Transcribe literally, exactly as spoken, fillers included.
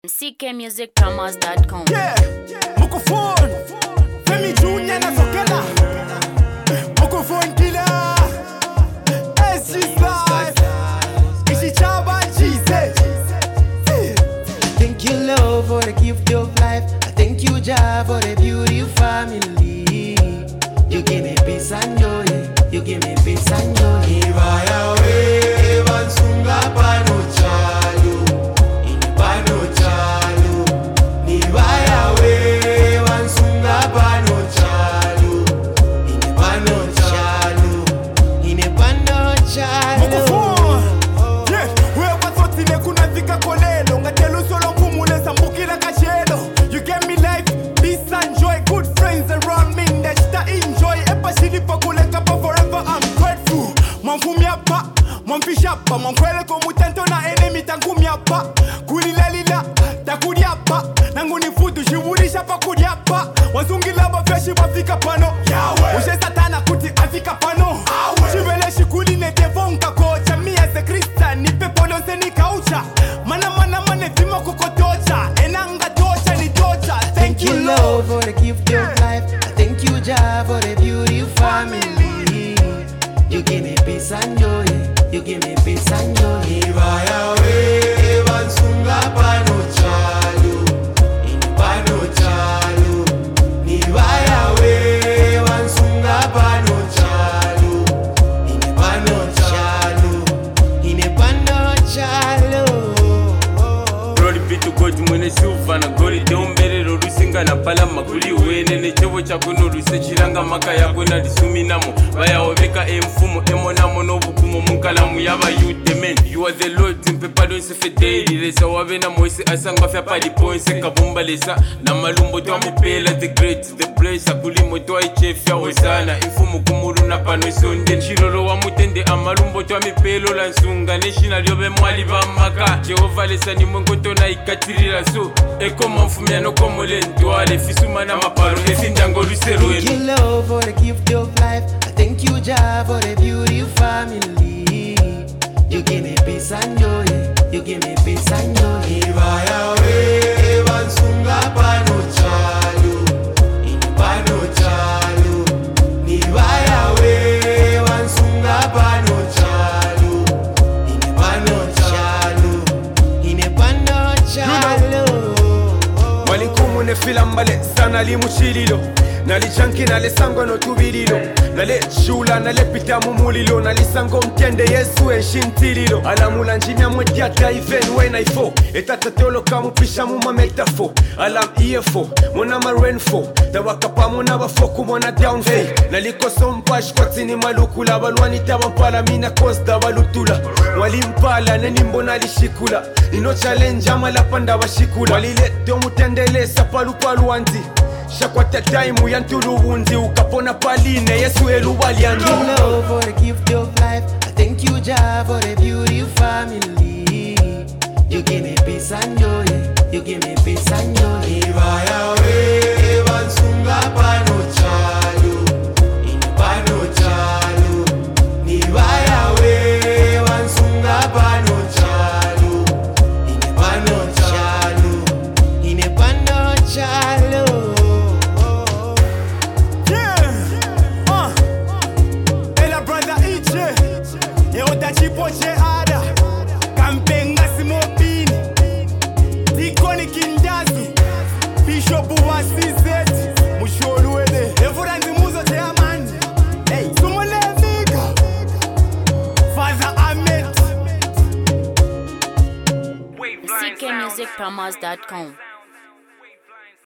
C K music promos dot com. Yeah, microphone. Femi Junior na sokela. Microphone killer. S G Live. Ishi Chaba Jesus. Thank you, Lord, for the gift of life. I thank you, Jah, for the beautiful family. You give me peace and joy. You give me peace and joy. Ibaya we bansunga pano chalu. Pano chalu. Ibaya we bansunga pano chalu. Pano chalu. Ine pano chalu. Microphone. Yeah, we wasoti ne kuna vika kolelo. Ngatelu solo kumule sambukila kachelo. You gave me life, peace and joy. Good friends around me. Nesta enjoy. Epa shidi pa kuleka pa forever. I'm grateful. Mwamfumiapa, mwamfishapa, mwamkwele komutento na enemy tangumiapa. Kulilalila, takuriapa. Nangu ni futu, shivurisha pa kuriapa. Wanzungila bafeshi wafika pano. Ushe satana kuti afika pano. Shivele shikuli nete vonka kocha. Mi as a Christian, nipe polonse ni kaucha. Mana mana mane fimo kukotocha. Enanga tocha ni tocha. Thank you Lord for the gift of life. I thank you, Jah, for the beautiful family. You give me peace and joy. You give me peace and joy. Ibaya we bansunga pano chalu. Pano chalu. Ibaya we bansunga pano chalu. Pano chalu. Ine pano chalu. Glory be to God mwene silva na gori Deomberero rusinga na pala makuli wene Nechevo chakuno rusechiranga maka yako na disuminamo Baya oveka emfumo emonamo nobukumo Munkalamu yaba you the man You are the Lord impepa donse fedeli Lesa wabena moise asanga fya pali ponse Kabumba lesa na malumbo toa mipela The great, the place akulimo toa ichefya osana Infumo kumuru na pano sonde Shirolo wa mutende amalumbo toa mipelo lansunga National yobe mwali bamaka Jehova lesa ni mwengoto na ikatirira so Eko mafumia no komole ntwale Fisuma na maparo esinjango lusero elu Thank you Lord for the gift of life. I thank you, Jah, for the beautiful family. You give me peace and joy. You give me peace and joy. Ibaya we bansunga pano chalu. Pano chalu. Ibaya we bansunga pano chalu. Pano chalu. Ine pano chalu. Walikumu ne filambale sana limuchililo Nali chanki nale sango no tubililo Nale chula nale pita mumulilo Nali sango mtende yesu enshintililo Alamula njimia mwediata even when I fall Etata teolo kamu pisha muma metafo Alam iefo, mona marenfo Tawakapa mona wafoku mona downfall hey, Naliko sompash kwa tini maluku La balwani tawampala mina kosta walutula Walimpala neni mbona lishikula Ino challenge ama la panda washikula Walile tomutendele sapalu palu wanti Shakwata time yantulu unzi ukapona paline Yesu elu waliandu Thank you Lord for the gift of life. I thank you, Jah, for the beautiful family. You give me peace and joy. You give me peace and joy. Ibaya we bansunga pano chalu. Pano chalu. Ibaya we bansunga pano chalu. Pano chalu. Ine pano chalu. Chipoche ada Kampenga simopini Dikoni kindazi Bishop wa C Z Musholuwele Efuranzi muzo te amani Hey, sumole mika Father Ahmed C K music promos dot com.